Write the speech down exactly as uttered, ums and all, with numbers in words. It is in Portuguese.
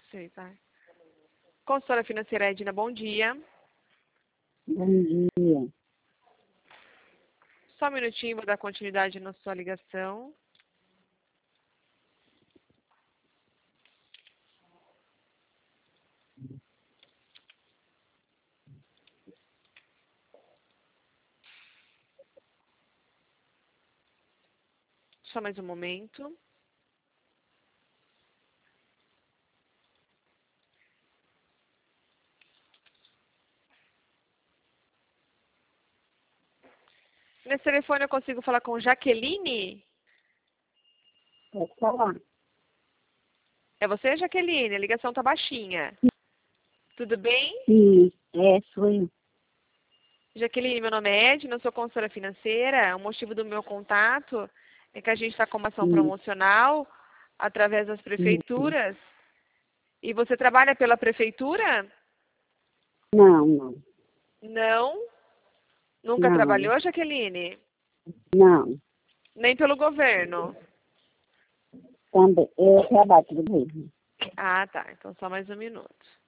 Sei, tá. Consultora financeira Edna, bom dia. Bom dia. Só um minutinho, vou dar continuidade na sua ligação. Só mais um momento. Nesse telefone eu consigo falar com Jaqueline? Pode falar. É você, Jaqueline? A ligação tá baixinha. Tudo bem? Sim, é, sou eu. Jaqueline, meu nome é Edna, eu sou consultora financeira. O motivo do meu contato é que a gente está com uma ação Sim, promocional através das sim. prefeituras. E você trabalha pela prefeitura? Não, não, Não? Nunca não, trabalhou, Jaqueline? não. Nem pelo governo? Também, eu trabalho tudo mesmo. Ah, tá. Então só mais um minuto.